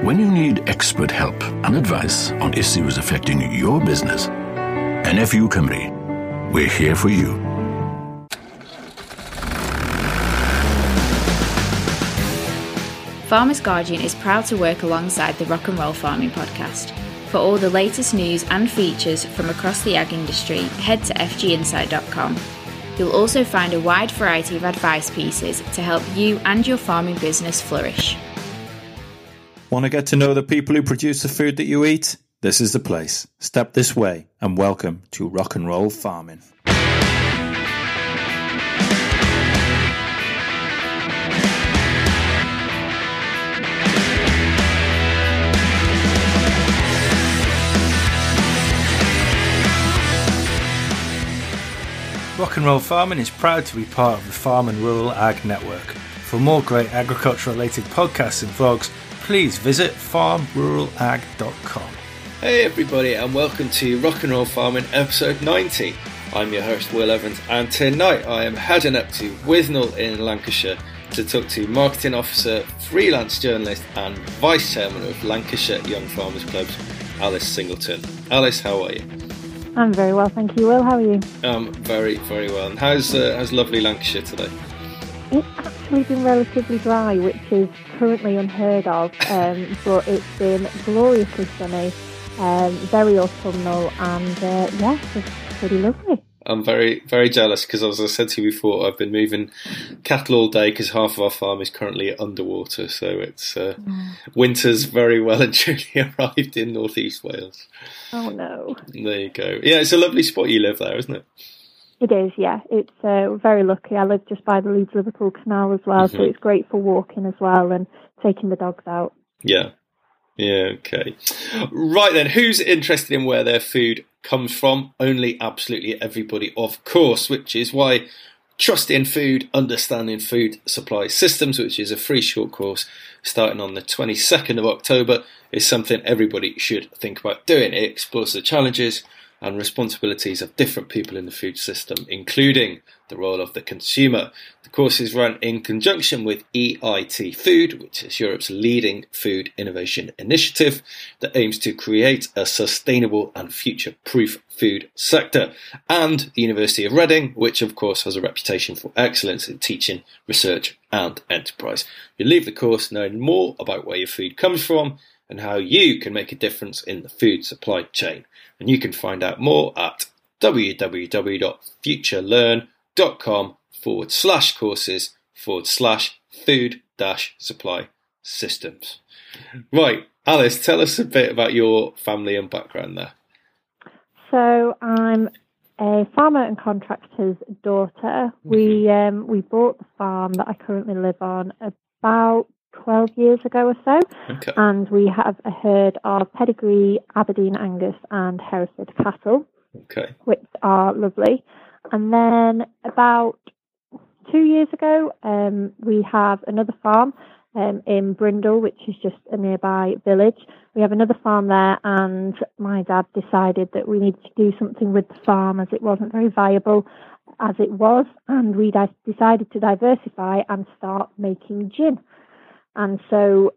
When you need expert help and advice on issues affecting your business, NFU Cymru, we're here for you. Farmers Guardian is proud to work alongside the Rock and Roll Farming Podcast. For all the latest news and features from across the ag industry, head to fginsight.com. You'll also find a wide variety of advice pieces to help you and your farming business flourish. Want to get to know the people who produce the food that you eat? This is the place. Step this way and welcome to Rock and Roll Farming. Rock and Roll Farming is proud to be part of the Farm and Rural Ag Network. For more great agriculture-related podcasts and vlogs, please visit farmruralag.com. Hey everybody, and welcome to Rock and Roll Farming episode 90. I'm your host Will Evans, and tonight I am heading up to Wisnall in Lancashire to talk to Marketing Officer, freelance journalist and Vice Chairman of Lancashire Young Farmers Clubs, Alice Singleton. Alice, how are you? I'm very well, thank you, Will. How are you? Very, very well. And how's lovely Lancashire today? It's actually been relatively dry, which is currently unheard of, but it's been gloriously sunny, very autumnal, and it's pretty lovely. I'm very, very jealous because, as I said to you before, I've been moving cattle all day because half of our farm is currently underwater. So it's winter's very well and truly arrived in North East Wales. Oh no! There you go. Yeah, it's a lovely spot you live there, isn't it? It is, yeah. It's very lucky. I live just by the Leeds-Liverpool Canal as well, so it's great for walking as well and taking the dogs out. Yeah. Yeah, okay. Right then, who's interested in where their food comes from? Only absolutely everybody, of course, which is why Trust in Food, Understanding Food Supply Systems, which is a free short course starting on the 22nd of October, is something everybody should think about doing. It explores the challenges and responsibilities of different people in the food system, including the role of the consumer. The course is run in conjunction with EIT Food, which is Europe's leading food innovation initiative that aims to create a sustainable and future-proof food sector, and the University of Reading, which of course has a reputation for excellence in teaching, research and enterprise. You leave the course knowing more about where your food comes from and how you can make a difference in the food supply chain. And you can find out more at www.futurelearn.com/courses/food-supply systems. Right, Alice, tell us a bit about your family and background there. So I'm a farmer and contractor's daughter. We bought the farm that I currently live on about 12 years ago or so, Okay. and we have a herd of pedigree Aberdeen Angus and Hereford cattle, Okay. which are lovely. And then about 2 years ago, we have another farm in Brindle, which is just a nearby village. We have another farm there, and my dad decided that we needed to do something with the farm as it wasn't very viable as it was, and we decided to diversify and start making gin. And so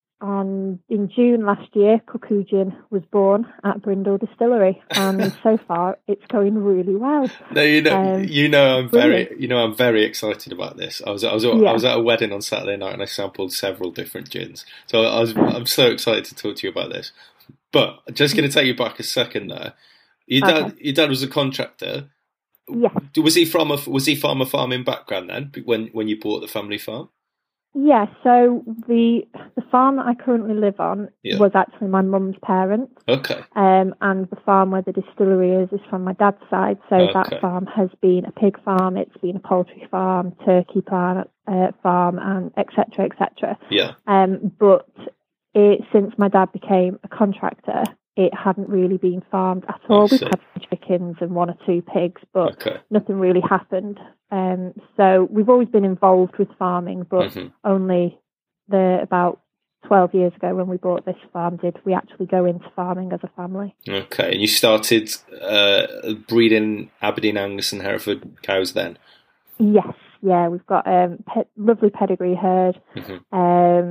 in June last year, Cuckoo Gin was born at Brindle Distillery, and so far it's going really well. No, I'm very excited about this. I was at a wedding on Saturday night and I sampled several different gins. So I'm so excited to talk to you about this. But just going to take you back a second there. Your dad was a contractor. Yes. Was he from a farming background then when you bought the family farm? Yeah, so the farm that I currently live on was actually my mum's parents. Okay. And the farm where the distillery is from my dad's side. So that farm has been a pig farm, it's been a poultry farm, turkey farm, and et cetera, et cetera. Yeah. But since my dad became a contractor, it hadn't really been farmed at all. We've had chickens and one or two pigs, but nothing really happened. So we've always been involved with farming, but only about 12 years ago when we bought this farm did we actually go into farming as a family. Okay, and you started breeding Aberdeen Angus and Hereford cows then? Yes, yeah, we've got lovely pedigree herd.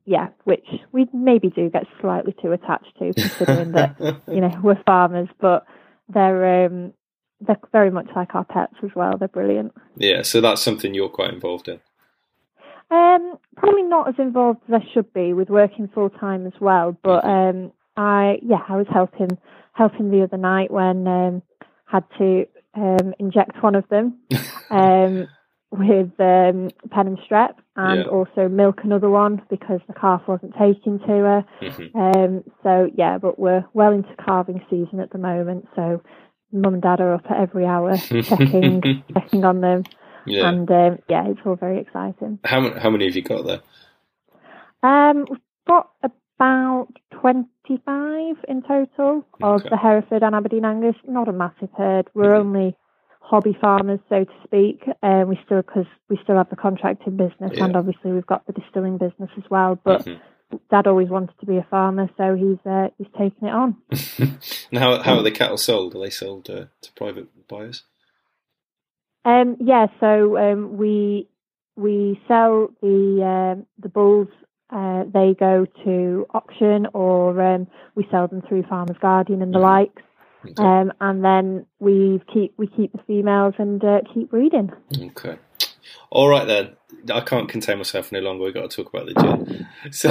yeah, which we maybe do get slightly too attached to, considering that, you know, we're farmers, but they're very much like our pets as well. They're brilliant. Yeah, so that's something you're quite involved in. Probably not as involved as I should be with working full time as well, but I was helping the other night when had to inject one of them with pen and strep, and also milk another one because the calf wasn't taking to her. So yeah, but we're well into calving season at the moment, so Mum and Dad are up at every hour checking on them. Yeah. And it's all very exciting. How many have you got there? We've got about 25 in total of the Hereford and Aberdeen Angus. Not a massive herd. We're only hobby farmers, so to speak. We still have the contracting business, and obviously we've got the distilling business as well. But Dad always wanted to be a farmer, so he's taken it on. And how are the cattle sold? Are they sold to private buyers? So we sell the bulls. They go to auction, or we sell them through Farmers Guardian and the likes. And then we keep the females and keep breeding. Okay. All right then. I can't contain myself any longer. We've got to talk about the gin. So,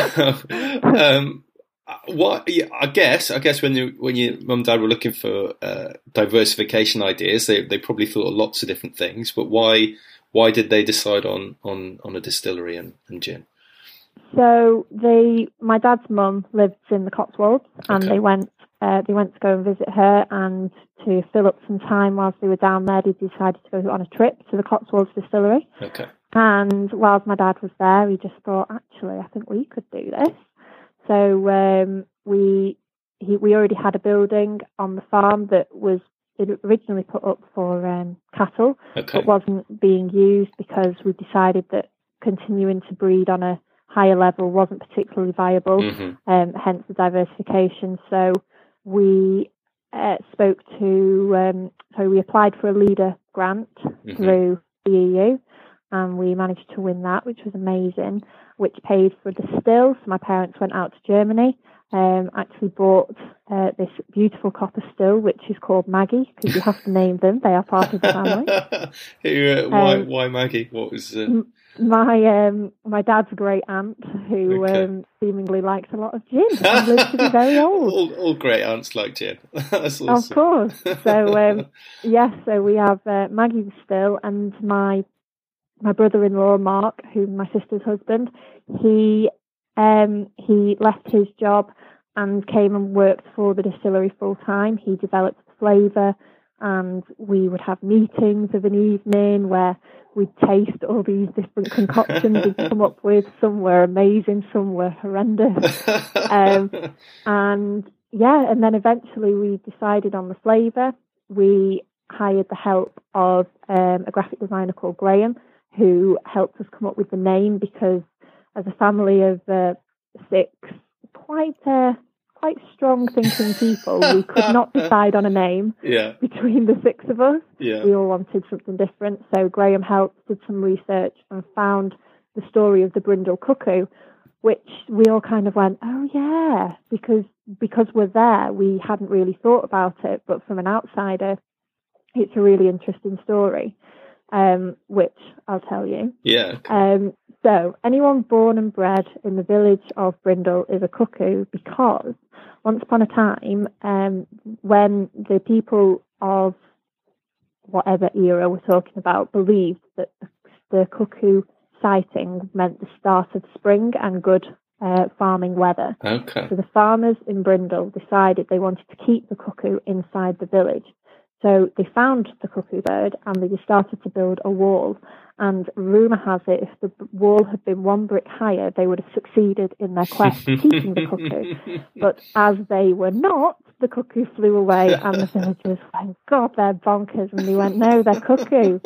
I guess when your mum and dad were looking for diversification ideas, they probably thought of lots of different things. But why did they decide on a distillery and gin? So my dad's mum lives in the Cotswolds, and they went to go and visit her, and to fill up some time whilst they were down there, they decided to go on a trip to the Cotswolds distillery. Okay. And whilst my dad was there, he just thought, actually, I think we could do this. So we already had a building on the farm that was originally put up for cattle, but wasn't being used because we decided that continuing to breed on a higher level wasn't particularly viable, hence the diversification. So we we applied for a leader grant through the EU, and we managed to win that, which was amazing, which paid for the still. So my parents went out to Germany, actually bought this beautiful copper still, which is called Maggie, because you have to name them. They are part of the family. Why Maggie? What was my dad's great aunt, who seemingly likes a lot of gin and lives to be very old. All great aunts like gin. That's awesome. Of course. So so we have Maggie still, and my brother-in-law Mark, who's my sister's husband, he left his job and came and worked for the distillery full time. He developed the flavour, and we would have meetings of an evening where we'd taste all these different concoctions we'd come up with. Some were amazing, some were horrendous. And then eventually we decided on the flavour. We hired the help of a graphic designer called Graham, who helped us come up with the name, because as a family of 6 quite strong thinking people, we could not decide on a name between the 6 of us. We all wanted something different, so Graham helped, did some research, and found the story of the Brindle Cuckoo, which we all kind of went, oh yeah, because we're there, we hadn't really thought about it, but from an outsider, it's a really interesting story, which I'll tell you. So anyone born and bred in the village of Brindle is a cuckoo, because once upon a time, when the people of whatever era we're talking about believed that the cuckoo sighting meant the start of spring and good farming weather. So the farmers in Brindle decided they wanted to keep the cuckoo inside the village. So they found the cuckoo bird, and they started to build a wall. And rumour has it, if the wall had been 1 brick higher, they would have succeeded in their quest of keeping the cuckoo. But as they were not, the cuckoo flew away, and the villagers went, God, they're bonkers. And they went, no, they're cuckoo.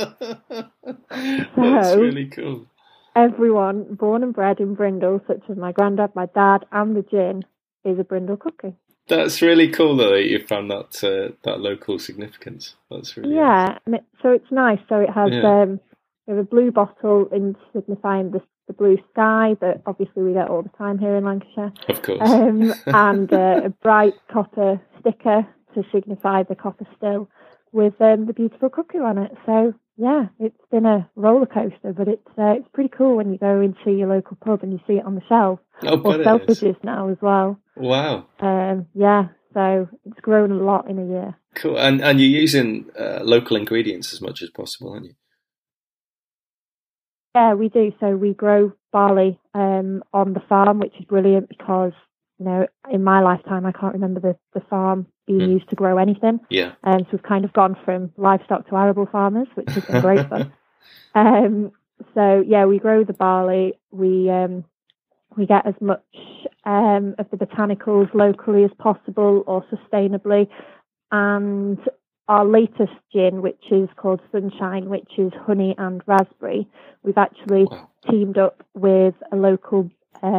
That's really cool. Everyone born and bred in Brindle, such as my granddad, my dad, and the gin, is a Brindle cuckoo. That's really cool, though, that you found that local significance. That's really awesome. So it's nice. So it has we have a blue bottle in signifying the blue sky that obviously we get all the time here in Lancashire. Of course. And a bright copper sticker to signify the copper still with the beautiful cuckoo on it. So yeah, it's been a roller coaster, but it's pretty cool when you go into your local pub and you see it on the shelf. Oh, or Selfridges now as well. Wow. Yeah, so it's grown a lot in a year. Cool. And you're using local ingredients as much as possible, aren't you? Yeah, we do. So we grow barley on the farm, which is brilliant because, in my lifetime, I can't remember the farm being used to grow anything. Yeah. So we've kind of gone from livestock to arable farmers, which has been great fun. So yeah, we grow the barley. We get as much of the botanicals locally as possible or sustainably. And our latest gin, which is called Sunshine, which is honey and raspberry, we've actually teamed up with a local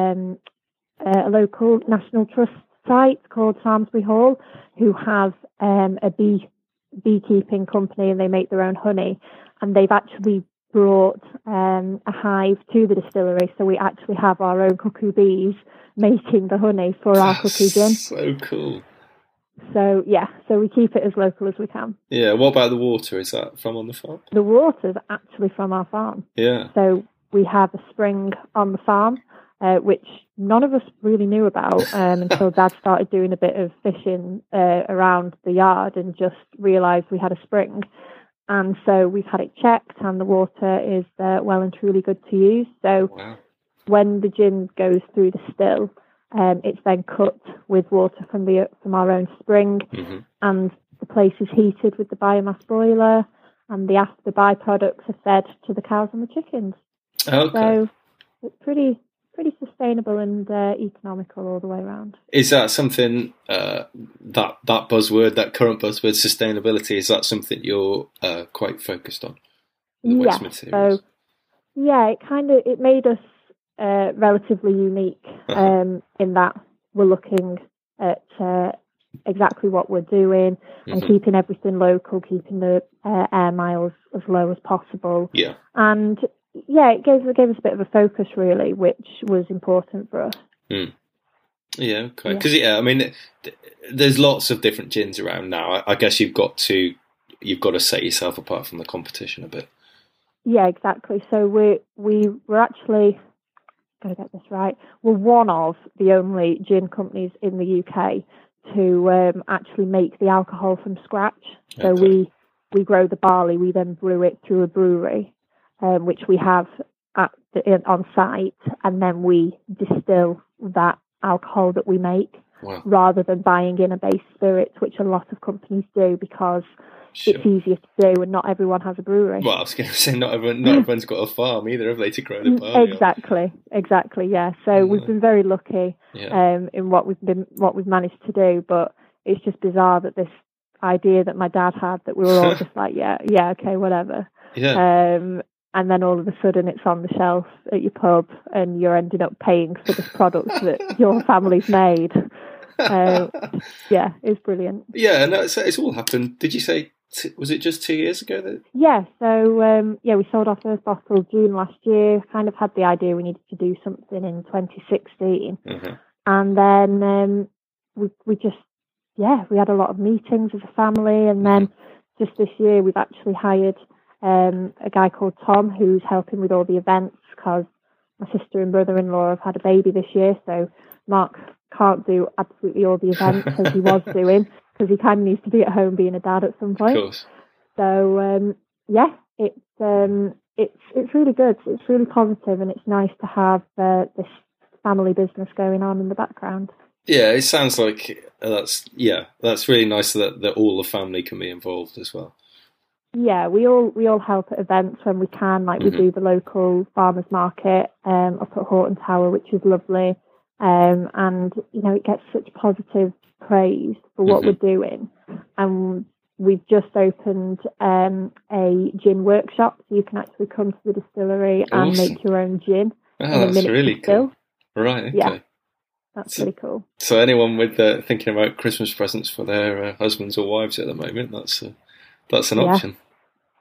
National Trust site called Samlesbury Hall, who have a beekeeping company, and they make their own honey. And they've actually brought a hive to the distillery, so we actually have our own cuckoo bees making the honey for our cuckoo gin. So cool. So yeah, so we keep it as local as we can. Yeah. What about the water? Is that from on the farm? The water's actually from our farm. Yeah. So we have a spring on the farm, which none of us really knew about until Dad started doing a bit of fishing around the yard and just realised we had a spring. And so we've had it checked, and the water is well and truly good to use. So when the gin goes through the still, it's then cut with water from our own spring, and the place is heated with the biomass boiler, and the byproducts are fed to the cows and the chickens. Okay. So it's pretty sustainable and economical all the way around. Is that something that buzzword, that current buzzword, sustainability? Is that something you're quite focused on? The waste materials? So yeah, it made us relatively unique in that we're looking at exactly what we're doing and keeping everything local, keeping the air miles as low as possible. Yeah. And yeah, it gave us a bit of a focus, really, which was important for us. Yeah, okay. Because I mean, there's lots of different gins around now. I guess you've got to set yourself apart from the competition a bit. Yeah, exactly. So we're actually, gotta get this right, we're one of the only gin companies in the UK to actually make the alcohol from scratch. So we grow the barley, we then brew it through a brewery, which we have on site, and then we distill that alcohol that we make rather than buying in a base spirit, which a lot of companies do because it's easier to do and not everyone has a brewery. Well, I was going to say not everyone's got a farm either, have they, to grow the barley? Exactly, yeah. So we've been very lucky in what we've managed to do, but it's just bizarre that this idea that my dad had, that we were all just like, yeah, okay, whatever. Yeah. And then all of a sudden it's on the shelf at your pub and you're ending up paying for this product that your family's made. Yeah, it's brilliant. Yeah, and it's all happened. Did you say, was it just 2 years ago? Yeah, so we sold our first bottle June last year. Kind of had the idea we needed to do something in 2016. And then we just, we had a lot of meetings as a family. And then just this year we've actually hired a guy called Tom who's helping with all the events because my sister and brother-in-law have had a baby this year, so Mark can't do absolutely all the events as he was doing because he kind of needs to be at home being a dad at some point. Of course. So it's really good. It's really positive, and it's nice to have this family business going on in the background. Yeah, it sounds like that's really nice that all the family can be involved as well. Yeah, we all help at events when we can. Like we do the local farmers market up at Horton Tower, which is lovely, and it gets such positive praise for what we're doing. And we've just opened a gin workshop, so you can actually come to the distillery and make your own gin. Oh, that's really cool. Right, okay. Yeah, that's really cool. So anyone with thinking about Christmas presents for their husbands or wives at the moment, that's an option.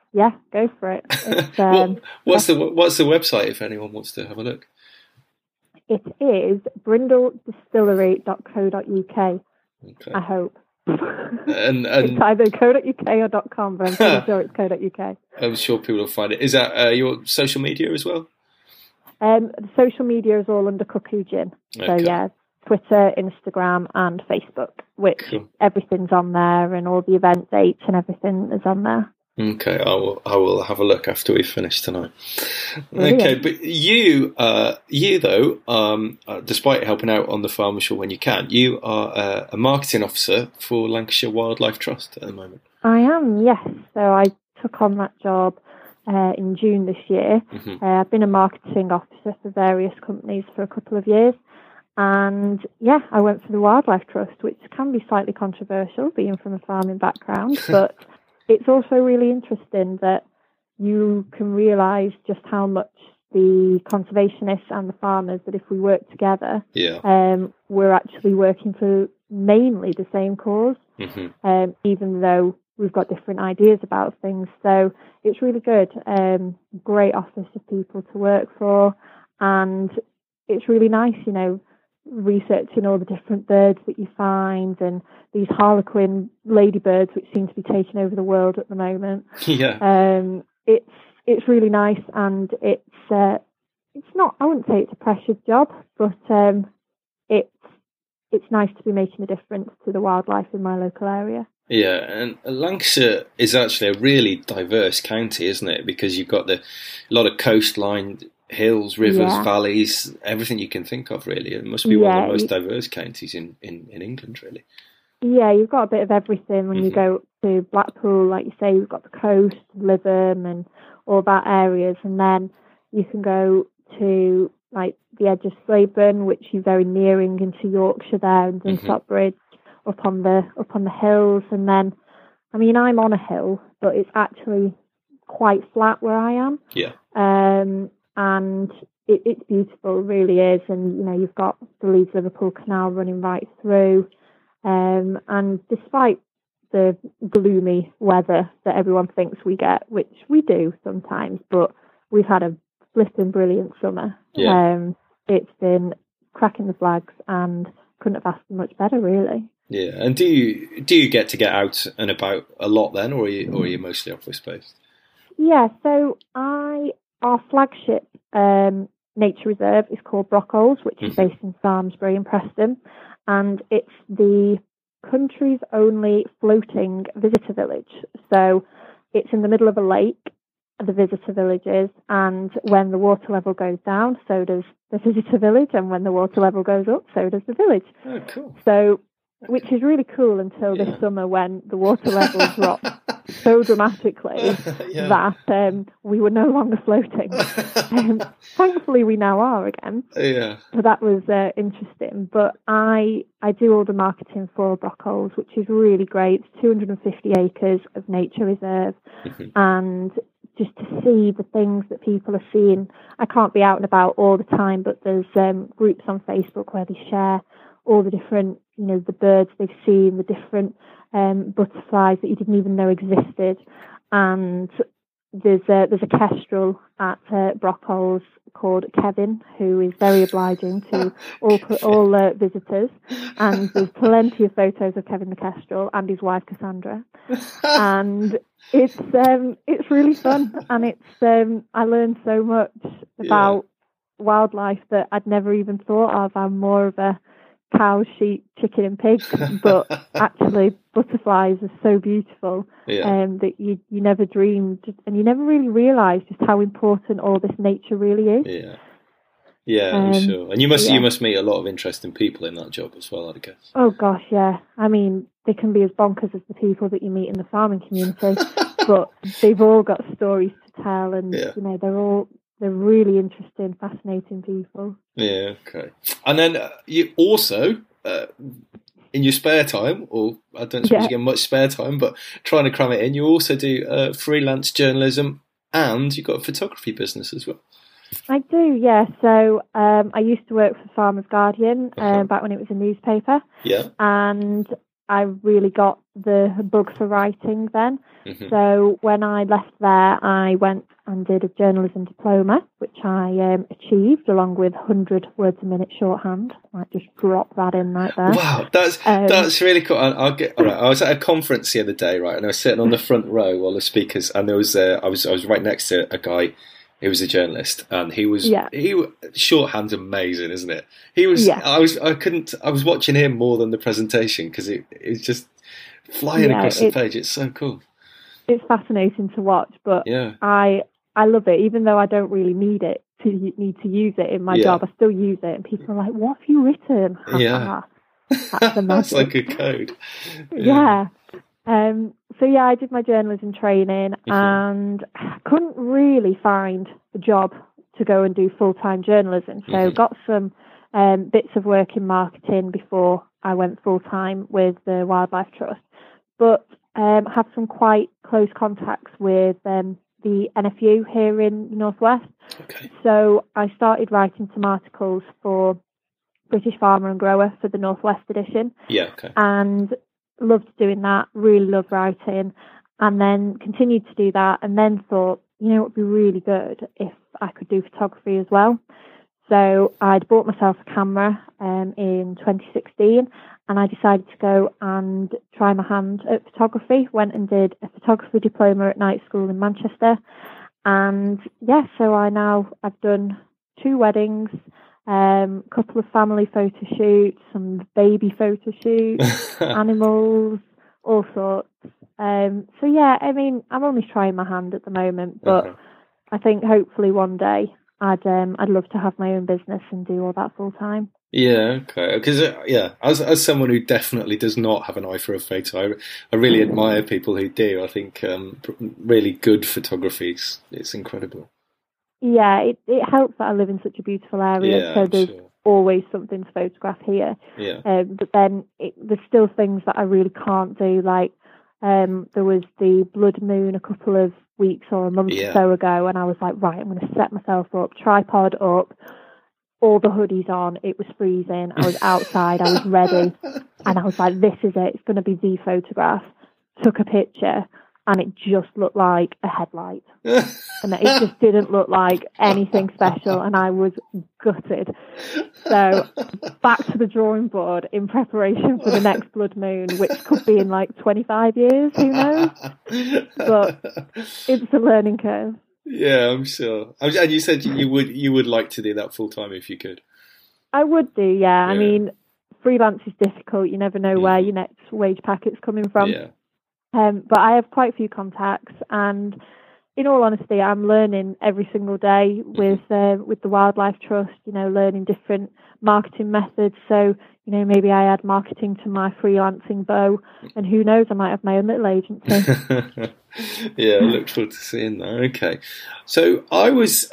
yeah, go for it. It's, what's the website if anyone wants to have a look? It is brindledistillery.co.uk. Okay. I hope. And it's either co.uk or .com, but I'm pretty sure it's co.uk. I'm sure people will find it. Is that your social media as well? The social media is all under Cuckoo Gin. So yeah, Twitter, Instagram, and Facebook, which everything's on there, and all the event dates and everything is on there. Okay, I will have a look after we finish tonight. Brilliant. Okay, but you though, despite helping out on the farm show when you can, you are a marketing officer for Lancashire Wildlife Trust at the moment. I am, yes. So I took on that job in June this year. Mm-hmm. I've been a marketing officer for various companies for a couple of years. And yeah, I went for the Wildlife Trust, which can be slightly controversial, being from a farming background, but it's also really interesting that you can realise just how much the conservationists and the farmers, that if we work together, we're actually working for mainly the same cause, even though we've got different ideas about things. So it's really good. Great office of people to work for, and it's really nice, you know, researching all the different birds that you find, and these harlequin ladybirds which seem to be taking over the world at the moment. It's really nice, and it's not, I wouldn't say it's a pressured job, but it's nice to be making a difference to the wildlife in my local area. Yeah, and Lancashire is actually a really diverse county, isn't it? Because you've got a lot of coastline, hills, rivers, valleys, everything you can think of, really. It must be one of the most diverse counties in England, really. Yeah, you've got a bit of everything. When you go to Blackpool, like you say, you've got the coast, Lytham and all that areas, and then you can go to like the edge of Slaburn, which you're very nearing into Yorkshire there, and Dunsop Bridge, up on the hills. And then, I mean, I'm on a hill, but it's actually quite flat where I am. Yeah. And it's beautiful, it really is. And, you know, you've got the Leeds-Liverpool Canal running right through. And despite the gloomy weather that everyone thinks we get, which we do sometimes, but we've had a flipping brilliant summer. Yeah. It's been cracking the flags, and couldn't have asked for much better, really. Yeah. And do you get out and about a lot then, or are you mostly office based? Yeah. So our flagship nature reserve is called Brockholes, which is based in Samlesbury in Preston, and it's the country's only floating visitor village. So it's in the middle of a lake, the visitor village is, and when the water level goes down, so does the visitor village, and when the water level goes up, so does the village. Oh, cool. So, which is really cool until this summer, when the water level dropped so dramatically that we were no longer floating. Thankfully, we now are again. Yeah. So that was interesting. But I do all the marketing for Brockholes, which is really great. It's 250 acres of nature reserve, and just to see the things that people are seeing. I can't be out and about all the time, but there's groups on Facebook where they share all the different, you know, the birds they've seen, the different butterflies that you didn't even know existed. And there's a kestrel at Brockholes called Kevin, who is very obliging to all visitors. And there's plenty of photos of Kevin the kestrel and his wife Cassandra. And it's really fun, and it's I learned so much about wildlife that I'd never even thought of. I'm more of a cow, sheep, chicken and pig, but actually butterflies are so beautiful that you never dreamed, and you never really realised just how important all this nature really is. I'm sure. And you must meet a lot of interesting people in that job as well, I guess. Oh gosh, yeah. I mean, they can be as bonkers as the people that you meet in the farming community, but they've all got stories to tell, and you know, they're really interesting, fascinating people. Yeah, okay. And then you also, in your spare time, or I don't suppose you get much spare time, but trying to cram it in, you also do freelance journalism, and you've got a photography business as well. I do, yeah. So I used to work for Farmers Guardian back when it was a newspaper. Yeah. And I really got the bug for writing then. So when I left there, I went and did a journalism diploma, which I achieved along with 100 words a minute shorthand. I might just drop that in right there. Wow, that's really cool. All right. I was at a conference the other day, right, and I was sitting on the front row while the speakers, and there was I was right next to a guy who was a journalist, and he shorthand's amazing, isn't it? He was. Yeah. I was watching him more than the presentation because it's just flying across the page. It's so cool. It's fascinating to watch, but I love it, even though I don't really need to use it in my job. I still use it, and people are like, "What have you written?" That's like a code. Yeah. So I did my journalism training, and couldn't really find a job to go and do full-time journalism. So got some bits of work in marketing before I went full-time with the Wildlife Trust, but have some quite close contacts with the NFU here in the Northwest. Okay. So I started writing some articles for British Farmer and Grower for the Northwest edition. Yeah, okay. And loved doing that, really loved writing, and then continued to do that, and then thought, it would be really good if I could do photography as well. So I'd bought myself a camera in 2016, and I decided to go and try my hand at photography. Went and did a photography diploma at night school in Manchester. And so I've done 2 weddings, a couple of family photo shoots, some baby photo shoots, animals, all sorts. I'm only trying my hand at the moment, but I think hopefully one day I'd love to have my own business and do all that full time. Yeah, okay. Because as someone who definitely does not have an eye for a photo, I really admire people who do. I think really good photography it's incredible. Yeah, it helps that I live in such a beautiful area, so there's always something to photograph here. Yeah. But then there's still things that I really can't do. Like there was the blood moon a couple of weeks or a month or so ago, and I was like, right, I'm going to set myself up, tripod up, all the hoodies on. It was freezing. I was outside. I was ready, and I was like, this is it. It's going to be the photograph. Took a picture, and it just looked like a headlight. And it just didn't look like anything special, and I was gutted. So back to the drawing board in preparation for the next blood moon, which could be in like 25 years, who knows? But it's a learning curve. Yeah, I'm sure. And you said you would like to do that full time if you could. I would do, yeah. I mean, freelance is difficult. You never know where your next wage packet's coming from. Yeah. But I have quite a few contacts, and in all honesty, I'm learning every single day with the Wildlife Trust, learning different marketing methods. So, maybe I add marketing to my freelancing bow, and who knows, I might have my own little agency. Yeah, I look forward to seeing that. Okay. So I was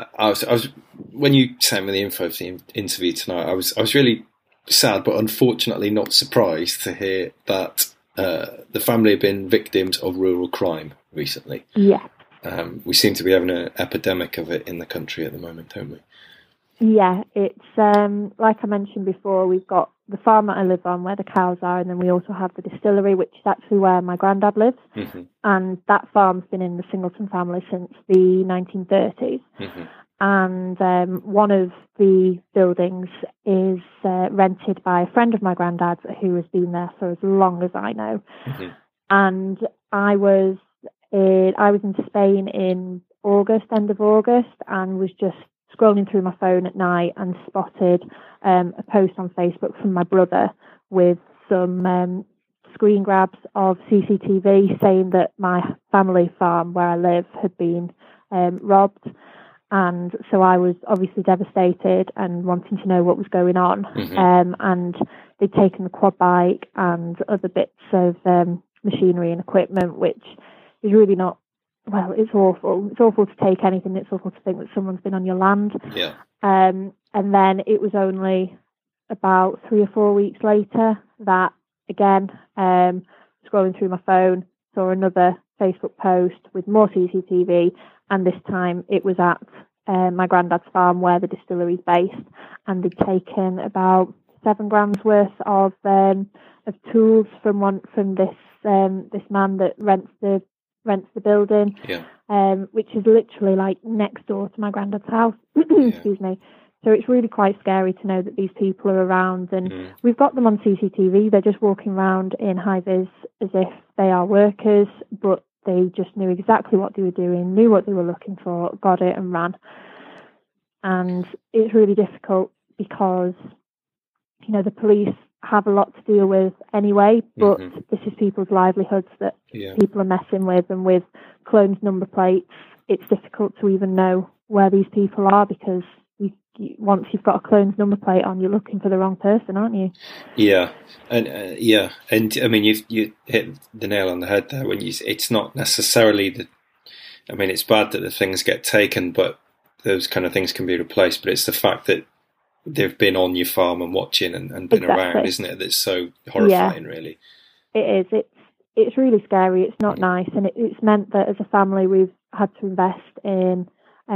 when you sent me the info for the interview tonight, I was really sad, but unfortunately not surprised to hear that the family have been victims of rural crime recently. Yeah. We seem to be having an epidemic of it in the country at the moment, don't we? Yeah, it's like I mentioned before, we've got the farm that I live on where the cows are, and then we also have the distillery, which is actually where my granddad lives. And that farm's been in the Singleton family since the 1930s. And one of the buildings is rented by a friend of my granddad's who has been there for as long as I know. And I was in Spain in end of August, and was just scrolling through my phone at night and spotted a post on Facebook from my brother with some screen grabs of CCTV saying that my family farm where I live had been robbed. And so I was obviously devastated and wanting to know what was going on. And they'd taken the quad bike and other bits of machinery and equipment, which is really not, well, it's awful. It's awful to take anything. It's awful to think that someone's been on your land. Yeah. And then it was only about 3 or 4 weeks later that, again, scrolling through my phone, saw another Facebook post with more CCTV, and this time it was at my granddad's farm where the distillery is based, and they'd taken about £7,000 worth of tools from this man that rents the building, which is literally like next door to my granddad's house. Excuse me. So it's really quite scary to know that these people are around, and we've got them on CCTV. They're just walking around in high-vis as if they are workers, but they just knew exactly what they were doing, knew what they were looking for, got it and ran. And it's really difficult because, you know, the police have a lot to deal with anyway, but this is people's livelihoods that people are messing with, and with cloned number plates, it's difficult to even know where these people are, because once you've got a cloned number plate on, you're looking for the wrong person, aren't you? Yeah, and I mean, you hit the nail on the head there when it's not necessarily it's bad that the things get taken, but those kind of things can be replaced. But it's the fact that they've been on your farm and watching and been around, isn't it? That's so horrifying, really. It is. It's really scary. It's not nice, and it's meant that as a family we've had to invest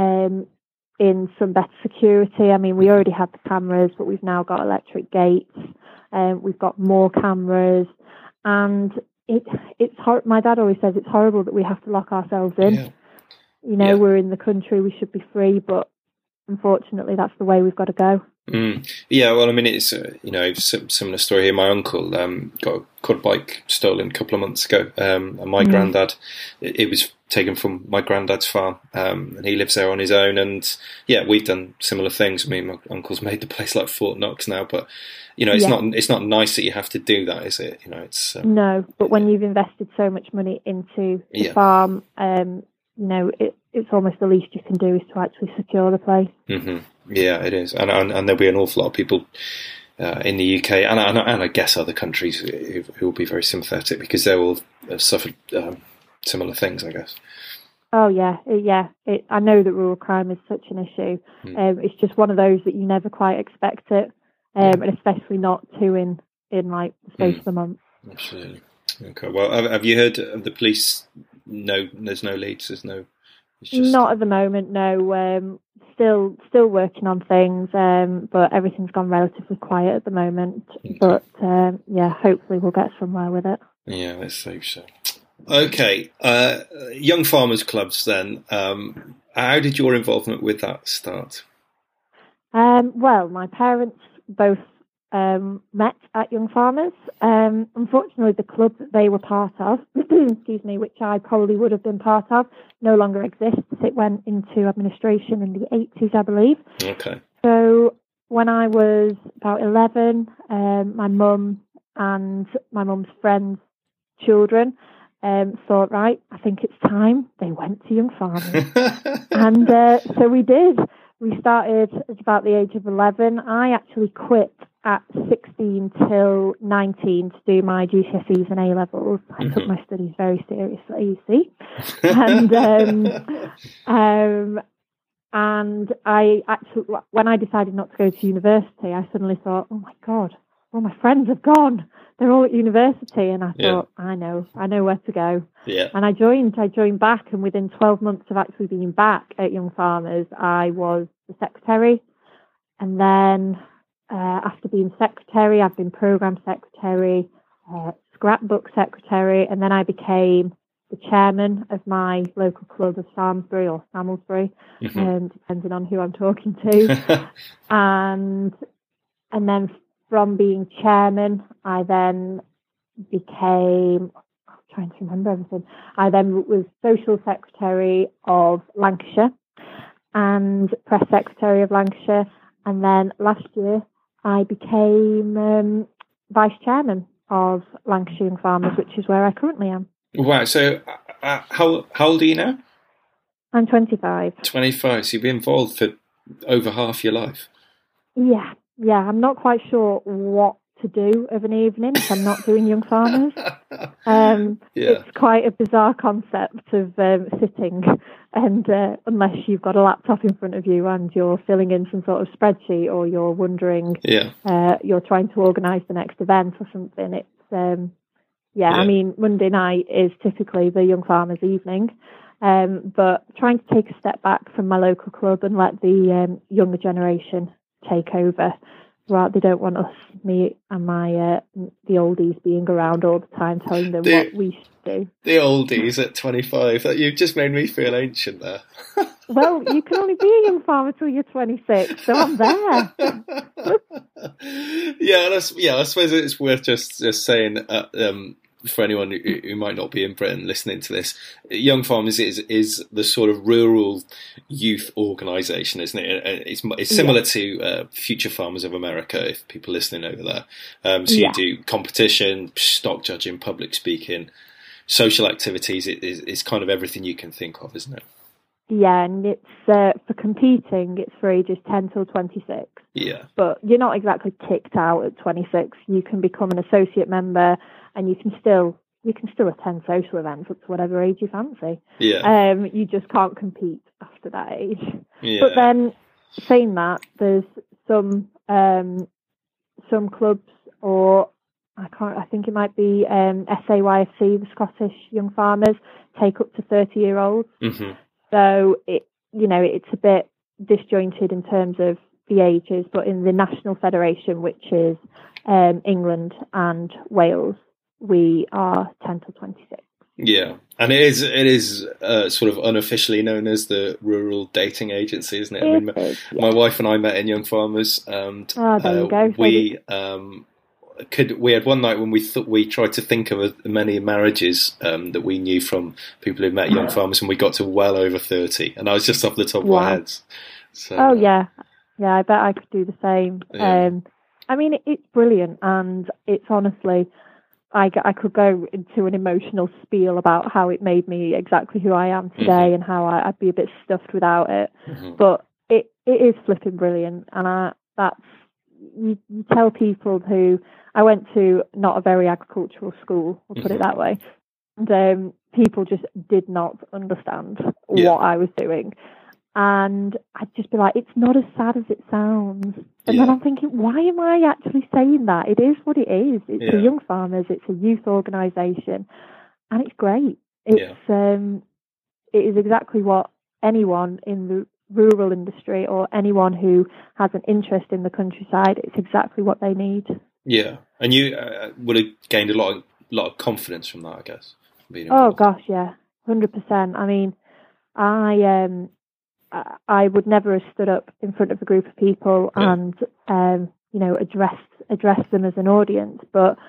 in some better security. I mean, we already had the cameras, but we've now got electric gates. We've got more cameras, and it's my dad always says it's horrible that we have to lock ourselves in. Yeah. You know, we're in the country, we should be free, but unfortunately, that's the way we've got to go. Yeah, well, I mean, it's similar story here. My uncle got a quad bike stolen a couple of months ago, and my granddad, it was taken from my granddad's farm, and he lives there on his own. And we've done similar things. I mean, my uncle's made the place like Fort Knox now, but it's not nice that you have to do that, is it? You know, it's no. But when you've invested so much money into the farm, it's almost the least you can do is to actually secure the place. Yeah, it is, and there'll be an awful lot of people in the UK and I guess other countries who will be very sympathetic, because they will have suffered similar things, I guess. Oh yeah. I know that rural crime is such an issue. It's just one of those that you never quite expect it, and especially not in like the space of a month. Absolutely. Okay. Well, have you heard of the police? No, there's no leads. There's no. It's just... Not at the moment. No. Still working on things, but everything's gone relatively quiet at the moment. Okay. But hopefully we'll get somewhere with it. Yeah, let's hope so. Okay, Young Farmers Clubs then. How did your involvement with that start? Well, my parents both met at Young Farmers. Unfortunately, the club that they were part of, excuse me, which I probably would have been part of, no longer exists. It went into administration in the 80s, I believe. Okay. So when I was about 11, my mum and my mum's friends' children thought, right, I think it's time. They went to Young Farmers. And so we did. We started at about the age of 11. I actually quit at 16 till 19 to do my GCSEs and A-levels. I took my studies very seriously, you see. And I actually, when I decided not to go to university, I suddenly thought, oh my God, all my friends have gone. They're all at university. And I thought, I know where to go. Yeah. And I joined back, and within 12 months of actually being back at Young Farmers, I was the secretary. And then after being secretary, I've been programme secretary, scrapbook secretary, and then I became the chairman of my local club of Samlesbury or Samlesbury, depending on who I'm talking to. and then from being chairman, I then became, I'm trying to remember everything, I then was social secretary of Lancashire and press secretary of Lancashire. And then last year, I became vice chairman of Lancashire Young Farmers, which is where I currently am. Wow. So how old are you now? I'm 25. 25. So you've been involved for over half your life. Yeah. I'm not quite sure what to do of an evening if I'm not doing Young Farmers. It's quite a bizarre concept of sitting, and unless you've got a laptop in front of you and you're filling in some sort of spreadsheet, or you're wondering, you're trying to organise the next event or something. It's I mean, Monday night is typically the Young Farmers evening, but trying to take a step back from my local club and let the younger generation take over. Right, they don't want us, me and my the oldies, being around all the time telling them what we should do. The oldies at 25. You've just made me feel ancient there. Well, you can only be a young farmer till you're 26, so I'm there. I suppose it's worth just saying, for anyone who might not be in Britain listening to this, Young Farmers is the sort of rural youth organisation, isn't it? It's similar to Future Farmers of America, if people listening over there. You do competition, stock judging, public speaking, social activities. It's kind of everything you can think of, isn't it? Yeah, and it's for competing, it's for ages 10 till 26. Yeah. But you're not exactly kicked out at 26. You can become an associate member, and you can still attend social events up to whatever age you fancy. Yeah. You just can't compete after that age. Yeah. But then, saying that, there's some clubs, or I think it might be SAYFC, the Scottish Young Farmers, take up to 30-year-olds. Mm-hmm. So it's a bit disjointed in terms of the ages, but in the National Federation, which is England and Wales, we are 10 to 26. Yeah, and it is sort of unofficially known as the Rural Dating Agency, isn't it? My wife and I met in Young Farmers, and there you go. We had one night when we tried to think of as many marriages that we knew from people who met Young Farmers, and we got to well over 30, and I was just off the top of our heads. So, yeah, I bet I could do the same. Yeah. I mean, it's brilliant, and it's honestly, I could go into an emotional spiel about how it made me exactly who I am today, and how I'd be a bit stuffed without it. But it is flipping brilliant, and you tell people who, I went to not a very agricultural school, we'll put it that way, and people just did not understand what I was doing. And I'd just be like, it's not as sad as it sounds. And then I'm thinking, why am I actually saying that? It is what it is. It's a Young Farmers, it's a youth organisation, and it's great. It is exactly what anyone in the rural industry, or anyone who has an interest in the countryside, it's exactly what they need. Yeah, and you would have gained a lot of confidence from that, I guess. Oh gosh, yeah, 100%. I mean, I would never have stood up in front of a group of people and address them as an audience, but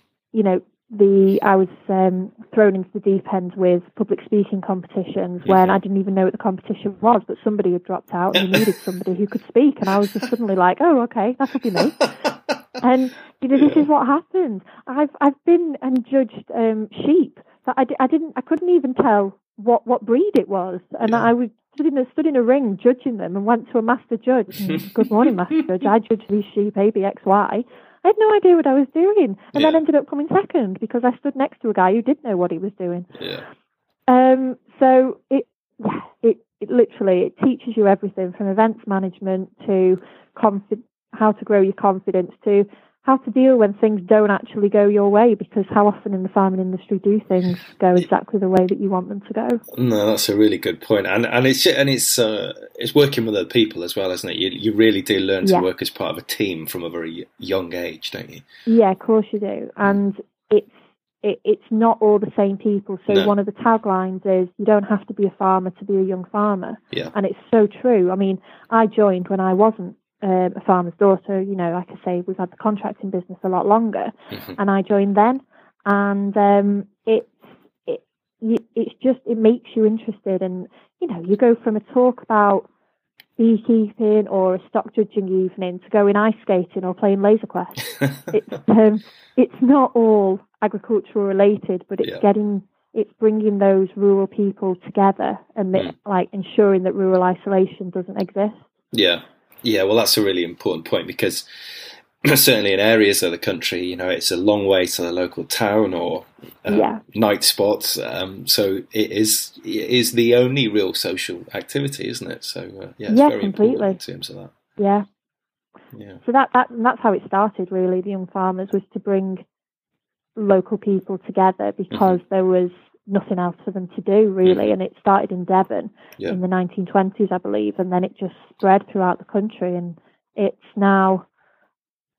I was thrown into the deep end with public speaking competitions when I didn't even know what the competition was, but somebody had dropped out and needed somebody who could speak, and I was just suddenly like, oh, okay, that could be me. And this is what happened. I've been and judged sheep that I couldn't even tell what breed it was, and I was stood in a ring judging them, and went to a master judge. Good morning, master judge. I judge these sheep A, B, X, Y. I had no idea what I was doing, and then ended up coming second because I stood next to a guy who did know what he was doing. Yeah. So it literally, it teaches you everything from events management to how to grow your confidence, to how to deal when things don't actually go your way, because how often in the farming industry do things go exactly the way that you want them to go? No, that's a really good point, and it's working with other people as well, isn't it? You really do learn to work as part of a team from a very young age, don't you? Yeah, of course you do, and it's not all the same people. So one of the taglines is, you don't have to be a farmer to be a young farmer, and it's so true. I mean, I joined when I wasn't a farmer's daughter. Like I say, we've had the contracting business a lot longer, and I joined then, and it makes you interested, and you go from a talk about beekeeping or a stock judging evening to going ice skating or playing Laser Quest. It's not all agricultural related, but it's bringing those rural people together, and ensuring that rural isolation doesn't exist. Yeah, well, that's a really important point, because certainly in areas of the country, it's a long way to the local town or night spots. So it is the only real social activity, isn't it? So it's very completely important in terms of that. Yeah. So that's how it started, really. The Young Farmers was to bring local people together, because there was nothing else for them to do, really. And it started in Devon in the 1920s, I believe, and then it just spread throughout the country, and it's now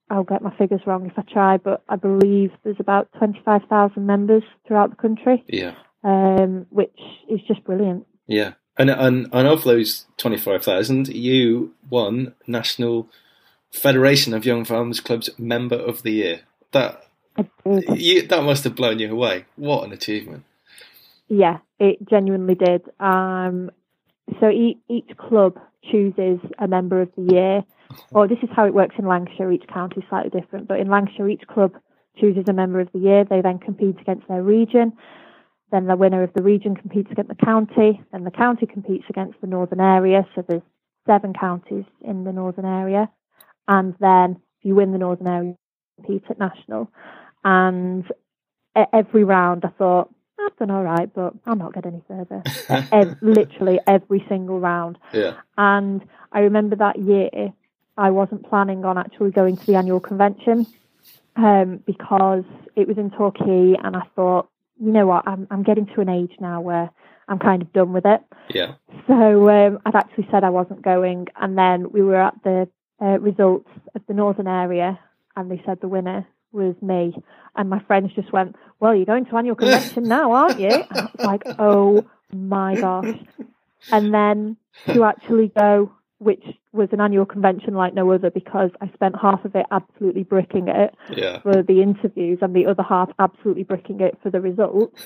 I'll get my figures wrong if I try, but I believe there's about 25,000 members throughout the country. Yeah. Which is just brilliant. Yeah. And of those 25,000, you won National Federation of Young Farmers Clubs Member of the Year. That must have blown you away. What an achievement. Yeah, it genuinely did. So each club chooses a Member of the Year. Or this is how it works in Lancashire. Each county is slightly different. But in Lancashire, each club chooses a Member of the Year. They then compete against their region. Then the winner of the region competes against the county. Then the county competes against the northern area. So there's 7 counties in the northern area. And then if you win the northern area, you compete at national. And every round I thought, I've done all right, but I'll not get any further. Literally every single round. Yeah. And I remember that year I wasn't planning on actually going to the annual convention because it was in Torquay, and I thought, you know what, I'm getting to an age now where I'm kind of done with it. Yeah. So I'd actually said I wasn't going, and then we were at the results of the northern area, and they said the winner was me. And my friends just went, well, you're going to annual convention now, aren't you? And I was like, oh my gosh. And then to actually go, which was an annual convention like no other, because I spent half of it absolutely bricking it for the interviews and the other half absolutely bricking it for the results.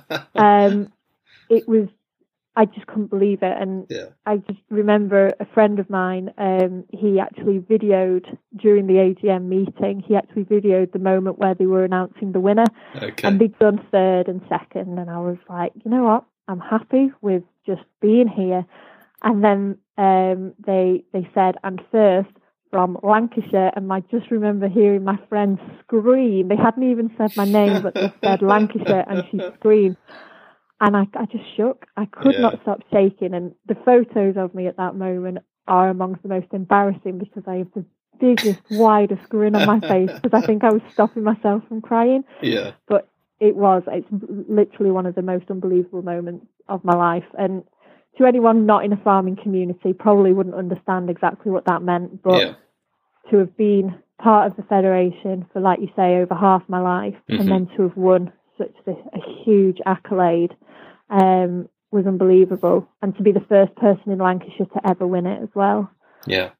It was, I just couldn't believe it. And I just remember a friend of mine, he actually videoed during the AGM meeting, he actually videoed the moment where they were announcing the winner. Okay. And they'd done third and second. And I was like, you know what? I'm happy with just being here. And then they said, and first from Lancashire, and I just remember hearing my friend scream. They hadn't even said my name, but they said Lancashire, and she screamed. And I just shook. I could not stop shaking. And the photos of me at that moment are amongst the most embarrassing because I have the biggest, widest grin on my face because I think I was stopping myself from crying. Yeah. But it's literally one of the most unbelievable moments of my life. And to anyone not in a farming community, probably wouldn't understand exactly what that meant. But to have been part of the federation for, like you say, over half my life, and then to have won such a huge accolade was unbelievable. And to be the first person in Lancashire to ever win it as well. Yeah.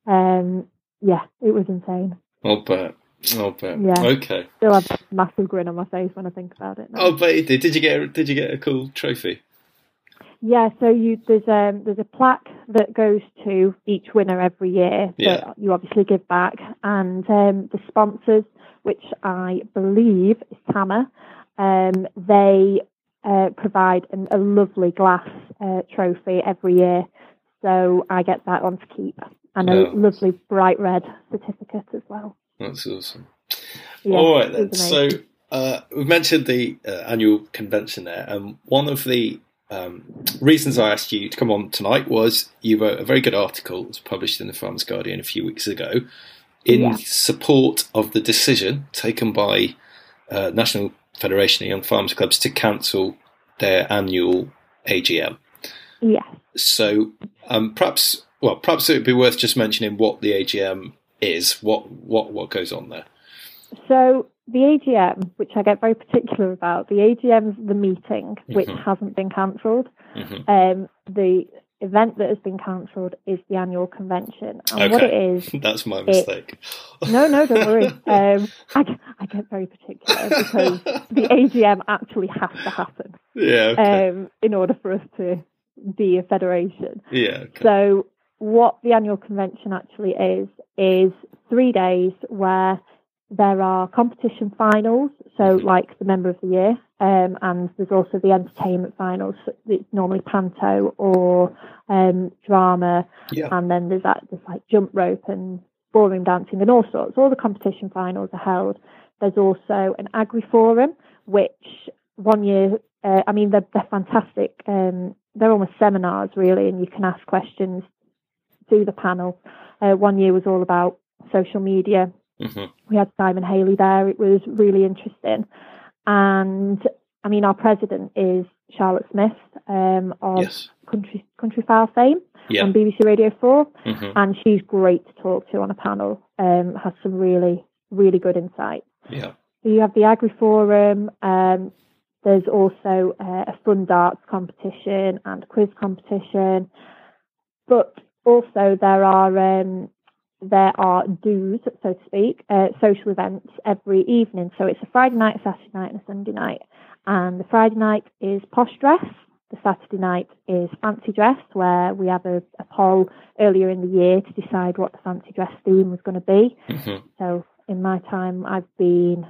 It was insane. I'll bet. Yeah. Okay. Still have a massive grin on my face when I think about it now. I'll bet you did. Did you get a cool trophy? Yeah, so there's a plaque that goes to each winner every year that you obviously give back, and the sponsors, which I believe is Tama, they provide a lovely glass trophy every year, so I get that one to keep, and a lovely bright red certificate as well. That's awesome. Yeah, all right then. So we've mentioned the annual convention there, and one of the reasons I asked you to come on tonight was you wrote a very good article that was published in the Farmers Guardian a few weeks ago in support of the decision taken by National Federation of Young Farmers Clubs to cancel their annual AGM. Yeah. So perhaps it would be worth just mentioning what the AGM is, what goes on there. So the AGM, which I get very particular about, the AGM is the meeting, which hasn't been cancelled. The event that has been cancelled is the annual convention. And what it is... That's my mistake. No, don't worry. I get very particular because the AGM actually has to happen in order for us to be a federation. Yeah. Okay. So what the annual convention actually is 3 days where there are competition finals, so like the Member of the Year, and there's also the entertainment finals. It's normally panto or drama, and then there's like jump rope and ballroom dancing and all sorts. All the competition finals are held. There's also an agri forum, which one year, they're fantastic. They're almost seminars really, and you can ask questions to the panel. One year was all about social media. We had Simon Haley there. It was really interesting. And our president is Charlotte Smith of Country File fame on BBC Radio 4. And she's great to talk to on a panel. Has some really really good insights. Yeah. So you have the Agri Forum. There's also a fun darts competition and a quiz competition. But also there are do's, so to speak, social events every evening. So it's a Friday night, a Saturday night, and a Sunday night. And the Friday night is posh dress. The Saturday night is fancy dress, where we have a poll earlier in the year to decide what the fancy dress theme was going to be. Mm-hmm. So in my time, I've been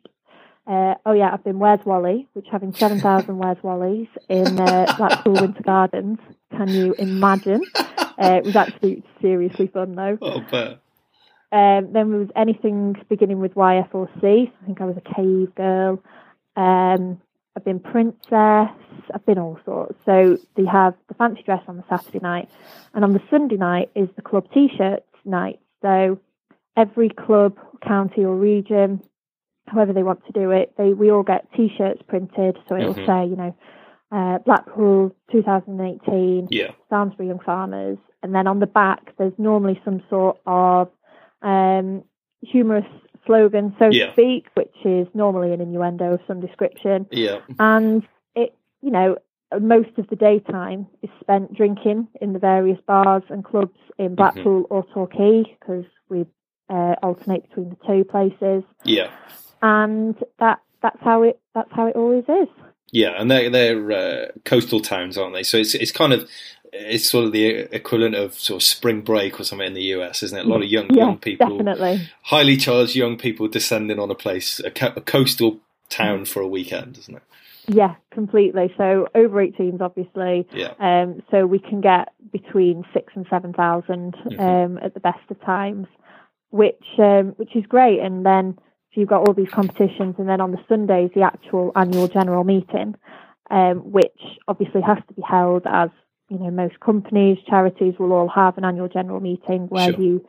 Where's Wally, which having 7,000 Where's Wallies in Blackpool Winter Gardens. Can you imagine? It was actually seriously fun, though. Oh, bet. Then there was anything beginning with YF4C. I think I was a cave girl. I've been princess. I've been all sorts. So they have the fancy dress on the Saturday night. And on the Sunday night is the club T-shirts night. So every club, county or region, however they want to do it, we all get T-shirts printed. So it'll say, Blackpool 2018, Samsbury Young Farmers. And then on the back, there's normally some sort of humorous slogan, so to speak, which is normally an innuendo of some description. Yeah. And it, most of the daytime is spent drinking in the various bars and clubs in Blackpool or Torquay, because we alternate between the two places. Yeah. And that's how it always is. Yeah, and they're coastal towns, aren't they? So it's kind of, it's sort of the equivalent of sort of spring break or something in the US, isn't it? A lot of young people, definitely highly charged young people descending on a coastal town for a weekend, isn't it? Yeah, completely. So over 18s, obviously. Yeah. So we can get between 6,000 and 7,000 at the best of times, which is great. And then so you've got all these competitions, and then on the Sundays, the actual annual general meeting, which obviously has to be held as, most companies, charities will all have an annual general meeting where you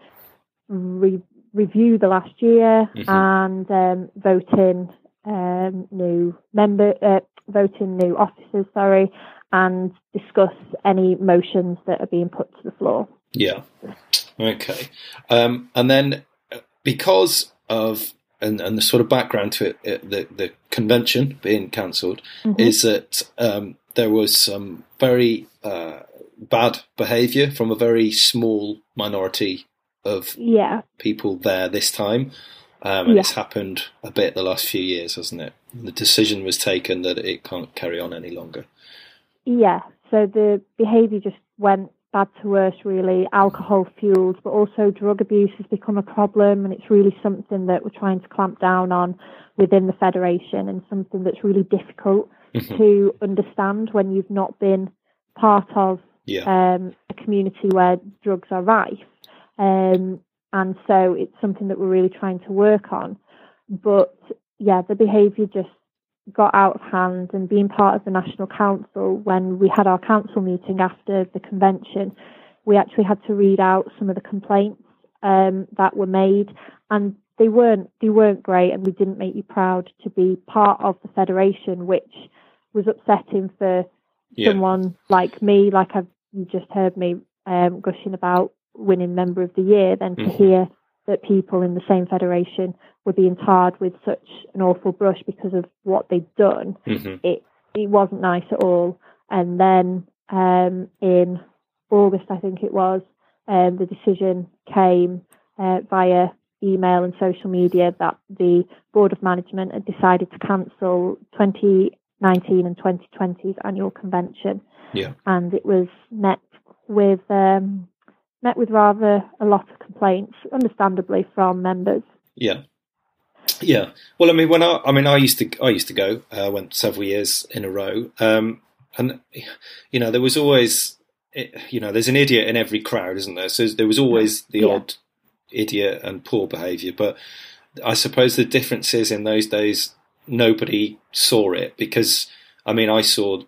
review the last year and vote in new officers, and discuss any motions that are being put to the floor. Yeah. Okay. And then because of and the sort of background to it, the convention being cancelled, is that there was some very bad behaviour from a very small minority of people there this time. And it's happened a bit the last few years, hasn't it? The decision was taken that it can't carry on any longer. Yeah, so the behaviour just went bad to worse, really. Alcohol fueled, but also drug abuse has become a problem, and it's really something that we're trying to clamp down on within the Federation, and something that's really difficult to understand when you've not been part of a community where drugs are rife. And so it's something that we're really trying to work on. But yeah, the behaviour just got out of hand, and being part of the National Council, when we had our council meeting after the convention, we actually had to read out some of the complaints that were made, and they weren't great, and we didn't make you proud to be part of the Federation, which was upsetting for someone like me, you just heard me gushing about winning Member of the Year, then to hear that people in the same federation were being tarred with such an awful brush because of what they'd done. It wasn't nice at all. And then in August, I think it was, the decision came via email and social media that the Board of Management had decided to cancel 2019 and 2020's annual convention. Yeah. And it was met with rather a lot of complaints, understandably, from members. Yeah. Yeah. Well, I used to go. I went several years in a row. And there was always, there's an idiot in every crowd, isn't there? So there was always the odd idiot and poor behaviour. But I suppose the difference is in those days, nobody saw it, because, I saw,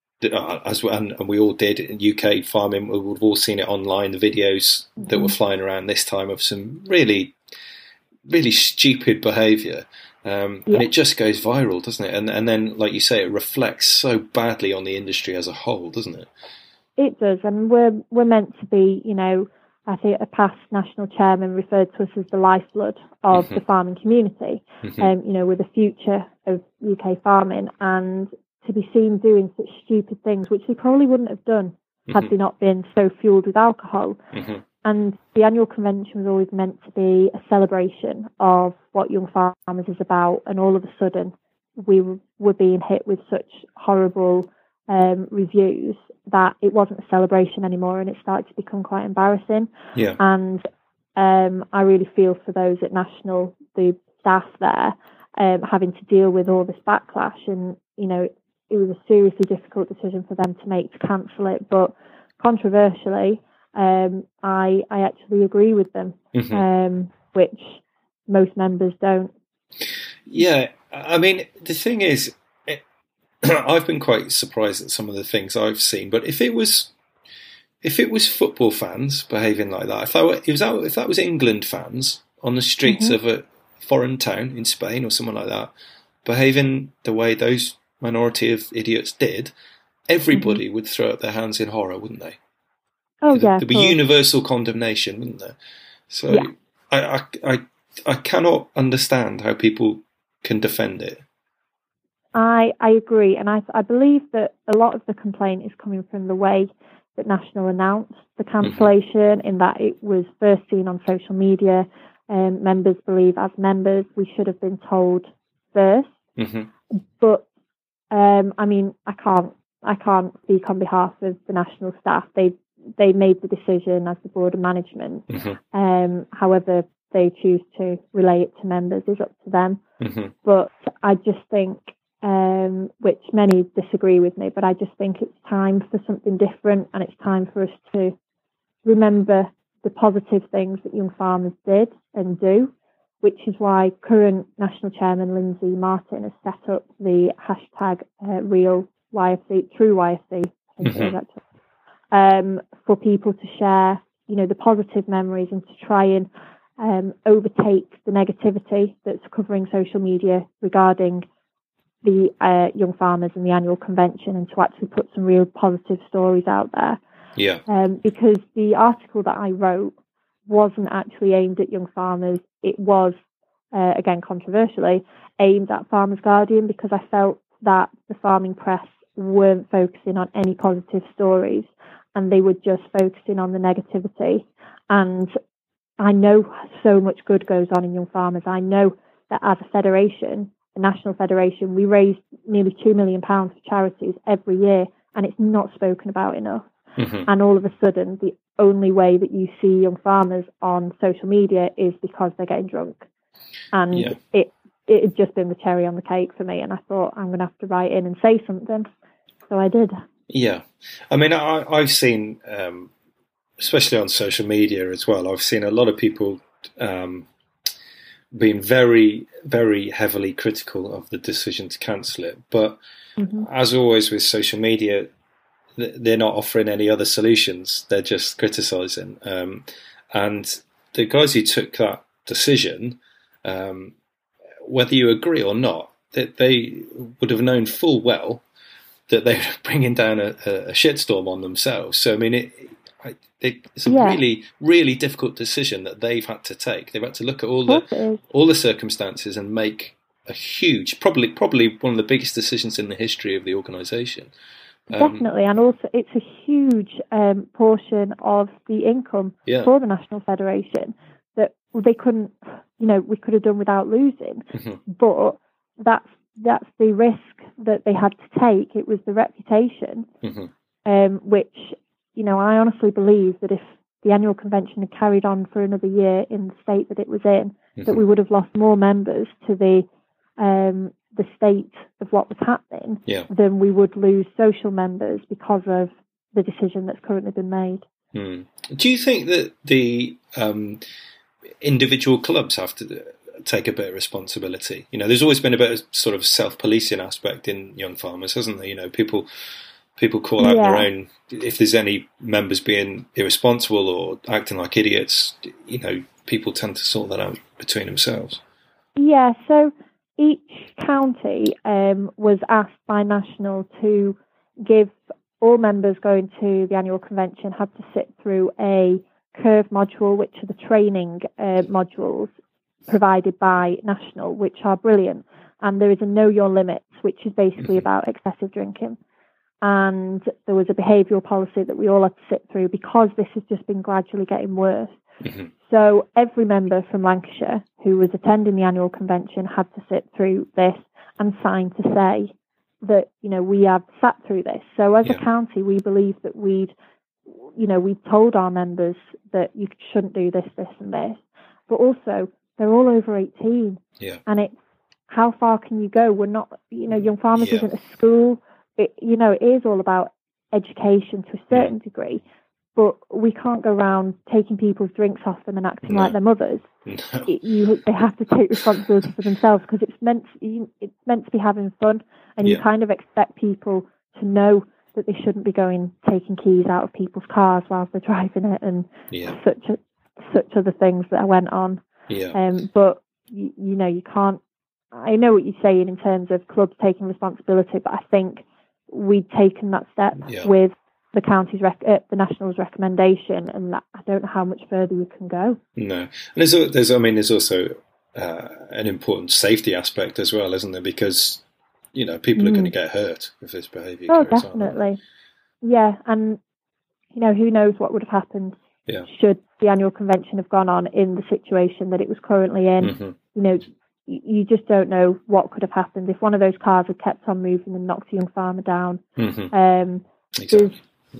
and we all did in UK farming, we've all seen it online, the videos that were flying around this time of some really, really stupid behaviour. And it just goes viral, doesn't it? And then, like you say, it reflects so badly on the industry as a whole, doesn't it? It does, and we're meant to be, I think a past national chairman referred to us as the lifeblood of the farming community, with the future of UK farming, and to be seen doing such stupid things, which they probably wouldn't have done had they not been so fueled with alcohol. And the annual convention was always meant to be a celebration of what Young Farmers is about, and all of a sudden we were being hit with such horrible reviews that it wasn't a celebration anymore, and it started to become quite embarrassing. And I really feel for those at National, the staff there, having to deal with all this backlash, and it was a seriously difficult decision for them to make, to cancel it. But controversially, I actually agree with them, which most members don't. Yeah, I mean, the thing is, I've been quite surprised at some of the things I've seen. But if it was football fans behaving like that, if that was England fans on the streets of a foreign town in Spain or someone like that, behaving the way those minority of idiots did, everybody would throw up their hands in horror, wouldn't they? Oh yeah, there'd be universal condemnation, wouldn't there? So I cannot understand how people can defend it. I agree, and I believe that a lot of the complaint is coming from the way that National announced the cancellation, in that it was first seen on social media. Members believe, as members, we should have been told first. But I mean, I can't speak on behalf of the National staff. They made the decision as the board of management. However they choose to relay it to members is up to them. But I just think, which many disagree with me, but I just think it's time for something different, and it's time for us to remember the positive things that Young Farmers did and do, which is why current National Chairman Lindsay Martin has set up the hashtag Real YFC, True YFC, for people to share, the positive memories, and to try and overtake the negativity that's covering social media regarding the Young Farmers and the annual convention, and to actually put some real positive stories out there. Because the article that I wrote wasn't actually aimed at Young Farmers. It was, again, controversially, aimed at Farmers Guardian, because I felt that the farming press weren't focusing on any positive stories, and they were just focusing on the negativity. And I know so much good goes on in Young Farmers. I know that as a federation, a national federation, we raise nearly £2 million for charities every year, and it's not spoken about enough. And all of a sudden, the only way that you see Young Farmers on social media is because they're getting drunk. And it had just been the cherry on the cake for me, and I thought, I'm going to have to write in and say something. So I did. Yeah. I mean, I've seen, especially on social media as well, I've seen a lot of people being very, very heavily critical of the decision to cancel it. But as always with social media, they're not offering any other solutions. They're just criticising. And the guys who took that decision, whether you agree or not, that they would have known full well that they were bringing down a shitstorm on themselves. So, I mean, it's a really, really difficult decision that they've had to take. They've had to look at all the circumstances and make a huge, probably one of the biggest decisions in the history of the organisation. Definitely, and also it's a huge portion of the income for the National Federation that they couldn't, we could have done without losing. But that's the risk that they had to take. It was the reputation, which, I honestly believe that if the annual convention had carried on for another year in the state that it was in, that we would have lost more members to the state of what was happening, then we would lose social members because of the decision that's currently been made. Do you think that the individual clubs have to take a bit of responsibility? There's always been a bit of sort of self-policing aspect in Young Farmers, hasn't there? People call out their own, if there's any members being irresponsible or acting like idiots, people tend to sort that out between themselves. Yeah, so each county was asked by National to give all members going to the annual convention had to sit through a Curve module, which are the training modules provided by National, which are brilliant. And there is a Know Your Limits, which is basically about excessive drinking. And there was a behavioural policy that we all had to sit through because this has just been gradually getting worse. Mm-hmm. So every member from Lancashire who was attending the annual convention had to sit through this and sign to say that, we have sat through this. So as a county, we believe that we'd told our members that you shouldn't do this, this and this. But also, they're all over 18. Yeah. And it's, how far can you go? We're not, Young Farmers isn't a school. It is all about education to a certain degree. But we can't go around taking people's drinks off them and acting like their mothers. No. They have to take responsibility for themselves because it's meant to be having fun, and you kind of expect people to know that they shouldn't be taking keys out of people's cars whilst they're driving it, and such other things that went on. Yeah. But you can't. I know what you're saying in terms of clubs taking responsibility, but I think we'd taken that step with the county's the National's recommendation, and that, I don't know how much further you can go. No, and there's also an important safety aspect as well, isn't there? Because people are going to get hurt if this behaviour carries on. Oh, definitely. Yeah, and who knows what would have happened should the annual convention have gone on in the situation that it was currently in. Mm-hmm. You just don't know what could have happened if one of those cars had kept on moving and knocked a young farmer down. Mm-hmm. Exactly.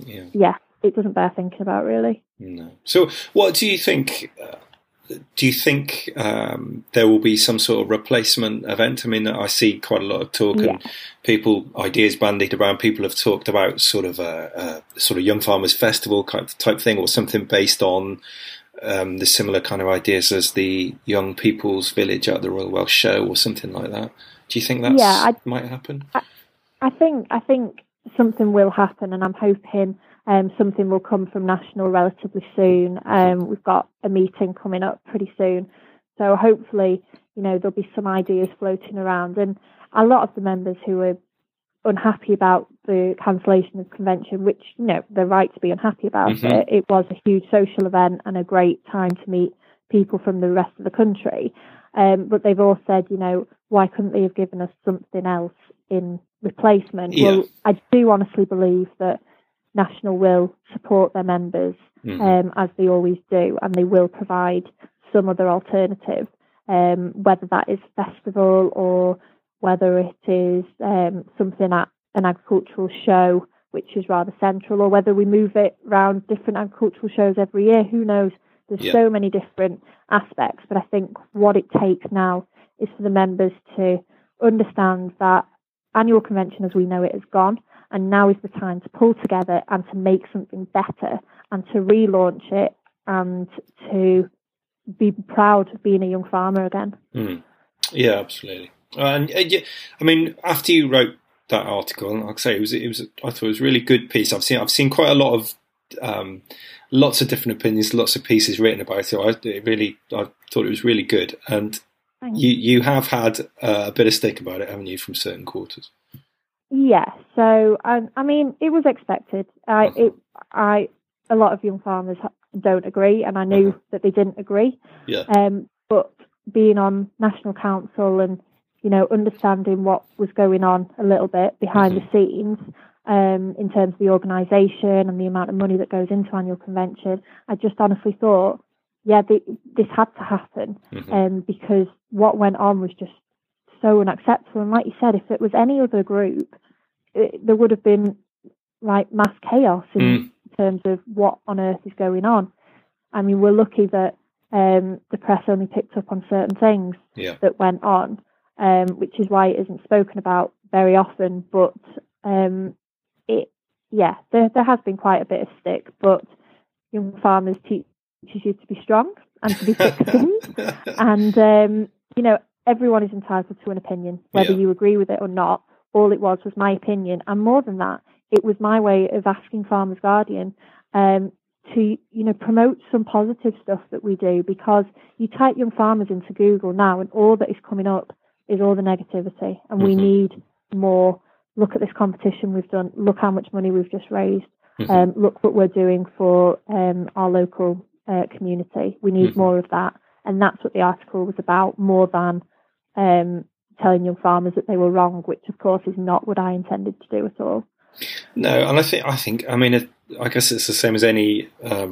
It doesn't bear thinking about, really. No. So what do you think? Do you think there will be some sort of replacement event? I mean, I see quite a lot of talk and ideas bandied around. People have talked about sort of a Young Farmers Festival type thing, or something based on the similar kind of ideas as the Young People's Village at the Royal Welsh Show, or something like that. Do you think that might happen? I think something will happen, and I'm hoping something will come from National relatively soon. We've got a meeting coming up pretty soon, so hopefully, there'll be some ideas floating around. And a lot of the members who are unhappy about the cancellation of convention, which they're right to be unhappy about it. It was a huge social event and a great time to meet people from the rest of the country. But they've all said, why couldn't they have given us something else in replacement? Yeah. Well, I do honestly believe that National will support their members as they always do, and they will provide some other alternative, whether that is festival or whether it is something at an agricultural show, which is rather central, or whether we move it around different agricultural shows every year. Who knows? There's so many different aspects, but I think what it takes now is for the members to understand that annual convention as we know it is gone, and now is the time to pull together and to make something better and to relaunch it and to be proud of being a young farmer again. Yeah, absolutely. And I mean, after you wrote that article, like I say, I thought it was a really good piece. I've seen quite a lot of lots of different opinions, lots of pieces written about it. I thought it was really good, and you have had a bit of stick about it, haven't you, from certain quarters? Yeah. So I mean, it was expected. A lot of young farmers don't agree, and I knew that they didn't agree. Yeah. But being on National Council and understanding what was going on a little bit behind the scenes, in terms of the organisation and the amount of money that goes into annual convention, I just honestly thought, this had to happen, because what went on was just so unacceptable. And like you said, if it was any other group, there would have been like mass chaos in terms of what on earth is going on. I mean, we're lucky that the press only picked up on certain things that went on, which is why it isn't spoken about very often. But there has been quite a bit of stick. But Young Farmers teaches you to be strong and to be thick-skinned, and everyone is entitled to an opinion, whether you agree with it or not. All it was my opinion, and more than that, it was my way of asking Farmers Guardian to promote some positive stuff that we do, because you type Young Farmers into Google now and all that is coming up is all the negativity, and we need more. Look at this competition we've done, look how much money we've just raised, look what we're doing for our local community. We need more of that. And that's what the article was about, more than telling young farmers that they were wrong, which of course is not what I intended to do at all. No, and I guess it's the same as any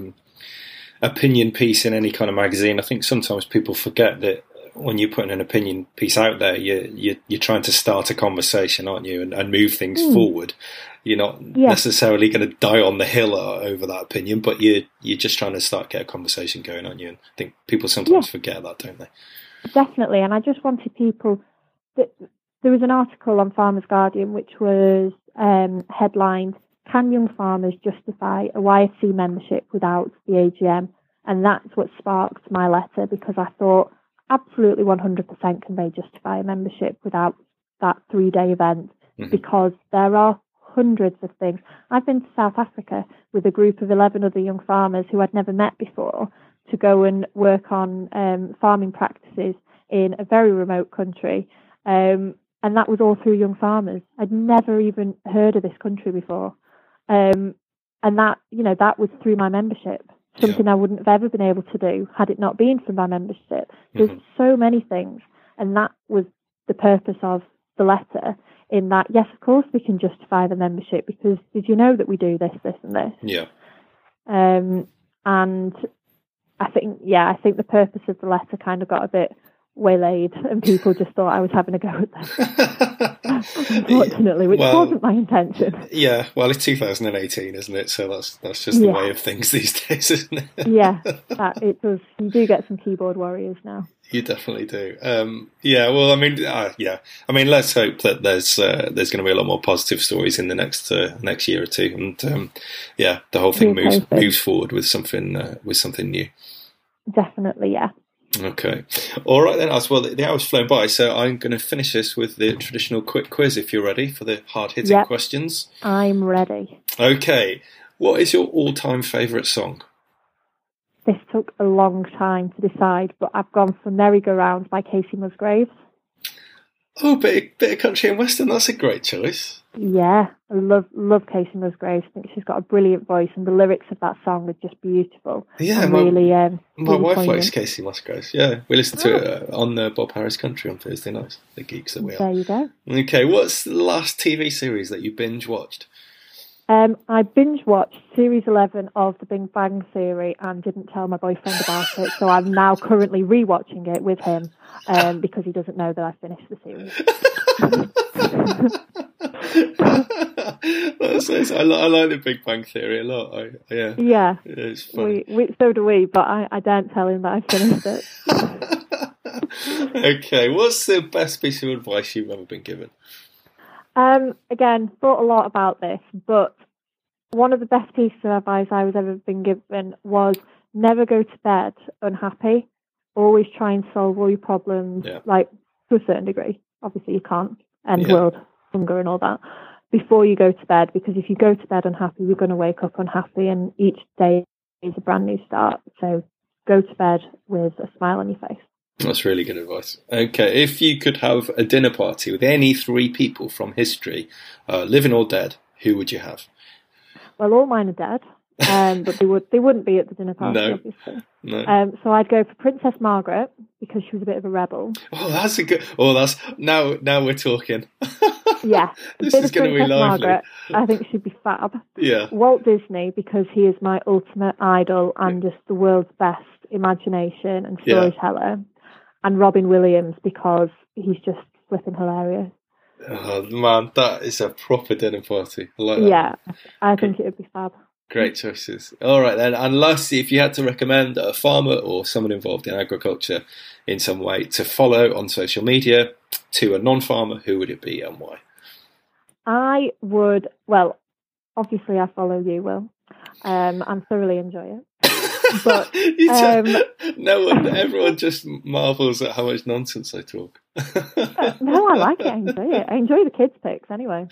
opinion piece in any kind of magazine. I think sometimes people forget that when you're putting an opinion piece out there, you're trying to start a conversation, aren't you, and move things forward. You're not necessarily going to die on the hill over that opinion, but you're just trying to get a conversation going, aren't you? And I think people sometimes forget that, don't they? Definitely, and I just wanted people... There was an article on Farmers Guardian which was headlined, "Can Young Farmers Justify a YFC Membership Without the AGM?" And that's what sparked my letter, because I thought absolutely 100% can they justify a membership without that 3-day event, because there are hundreds of things. I've been to South Africa with a group of 11 other young farmers who I'd never met before to go and work on farming practices in a very remote country. And that was all through young farmers. I'd never even heard of this country before. And that was through my membership, something I wouldn't have ever been able to do had it not been for my membership. There's so many things. And that was the purpose of the letter, in that, yes, of course we can justify the membership, because did you know that we do this, this and this? Yeah. And I think the purpose of the letter kind of got a bit waylaid, and people just thought I was having a go at them. Unfortunately, which wasn't my intention. Yeah, well, it's 2018, isn't it? So that's just the way of things these days, isn't it? Yeah, it does. You do get some keyboard warriors now. You definitely do. Well, I mean, let's hope that there's going to be a lot more positive stories in the next year or two, and the whole thing moves forward with something new. Definitely, yeah. Okay. All right then, as well, the hour's flown by, so I'm going to finish this with the traditional quick quiz, if you're ready for the hard-hitting questions. I'm ready. Okay. What is your all-time favourite song? This took a long time to decide, but I've gone for Merry Go Round by Casey Musgraves. Oh, bit of country and western. That's a great choice. Yeah, I love Casey Musgraves. I think she's got a brilliant voice, and the lyrics of that song are just beautiful. Yeah, my wife likes Casey Musgraves. Yeah, we listen to it on the Bob Harris Country on Thursday nights. The geeks that we are. There you go. Okay, what's the last TV series that you binge watched? I binge watched series 11 of The Big Bang Theory and didn't tell my boyfriend about it, so I'm now currently rewatching it with him because he doesn't know that I finished the series. That's nice. I like The Big Bang Theory a lot. Yeah, it's funny. So do we, but I daren't tell him that I finished it. Okay, what's the best piece of advice you've ever been given? Again, thought a lot about this, but one of the best pieces of advice I was ever been given was never go to bed unhappy. Always try and solve all your problems, like to a certain degree. Obviously, you can't end world hunger and all that before you go to bed, because if you go to bed unhappy, you're going to wake up unhappy, and each day is a brand new start. So go to bed with a smile on your face. That's really good advice. Okay, if you could have a dinner party with any 3 people from history, living or dead, who would you have? Well, all mine are dead, but they wouldn't be at the dinner party, obviously. No. So I'd go for Princess Margaret, because she was a bit of a rebel. Oh, that's a good. Oh, that's now we're talking. Yeah, this is going to be lively. Margaret, I think she'd be fab. Yeah. Walt Disney, because he is my ultimate idol and just the world's best imagination and storyteller. And Robin Williams, because he's just flipping hilarious. Oh man, that is a proper dinner party. I like that. Yeah, I think it would be fab. Great choices. All right then, and lastly, if you had to recommend a farmer or someone involved in agriculture in some way to follow on social media to a non-farmer, who would it be and why? I would, well, obviously I follow you, Will, and thoroughly enjoy it. But everyone just marvels at how much nonsense I talk. No, I like it. I enjoy it. I enjoy the kids' picks anyway.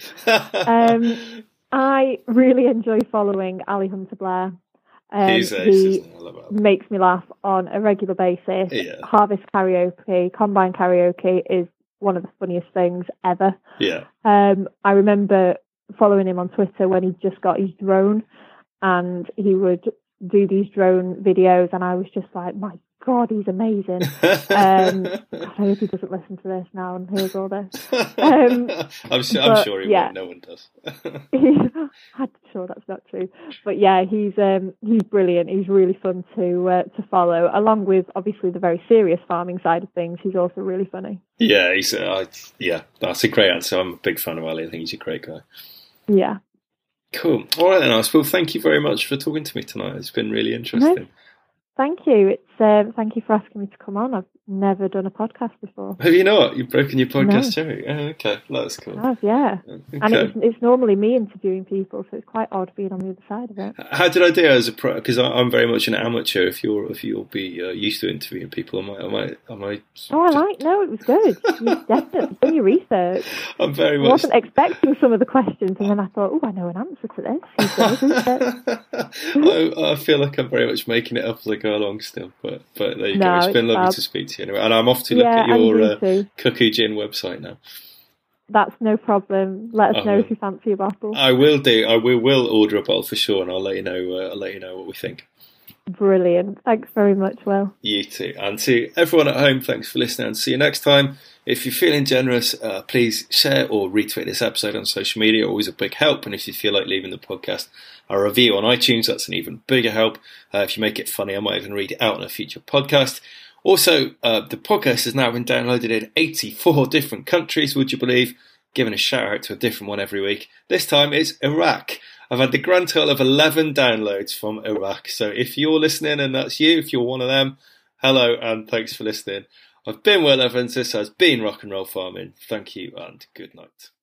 I really enjoy following Ali Hunter Blair. He makes me laugh on a regular basis. Yeah. Harvest karaoke, combine karaoke is one of the funniest things ever. Yeah. I remember following him on Twitter when he just got his drone, and he would do these drone videos, and I was just like, my God, he's amazing. God, I hope he doesn't listen to this now and hears all this. I'm sure he won't. No one does. I'm sure that's not true. But yeah, he's brilliant. He's really fun to follow. Along with obviously the very serious farming side of things, he's also really funny. Yeah, that's a great answer. I'm a big fan of Ali. I think he's a great guy. Yeah. Cool. All right then, Alice. Well, thank you very much for talking to me tonight. It's been really interesting. No, thank you. Thank you for asking me to come on. I've never done a podcast before. Have you not? You've broken your podcast cherry. Oh, okay. That's cool. I have, yeah. Okay. And it's normally me interviewing people, so it's quite odd being on the other side of it. How did I do as a pro? Because I'm very much an amateur. If you'll be used to interviewing people, am I? No, it was good. You definitely done your research. I'm very much. I wasn't expecting some of the questions, and then I thought, I know an answer to this. He's done his research. I feel like I'm very much making it up as I go along still, but there you go. It's been lovely to speak to you anyway, and I'm off to look at your Cuckoo Gin website now. That's no problem. Let us know if you fancy a bottle. I will do. We will order a bottle for sure, and I'll let you know. I'll let you know what we think. Brilliant. Thanks very much, Will. You too. And to everyone at home, thanks for listening, and see you next time. If you're feeling generous, please share or retweet this episode on social media. Always a big help. And if you feel like leaving the podcast a review on iTunes, that's an even bigger help. If you make it funny, I might even read it out in a future podcast. Also, the podcast has now been downloaded in 84 different countries, would you believe? Giving a shout out to a different one every week. This time it's Iraq. I've had the grand total of 11 downloads from Iraq. So if you're listening and that's you, if you're one of them, hello and thanks for listening. I've been Will Evans. This has been Rock and Roll Farming. Thank you and good night.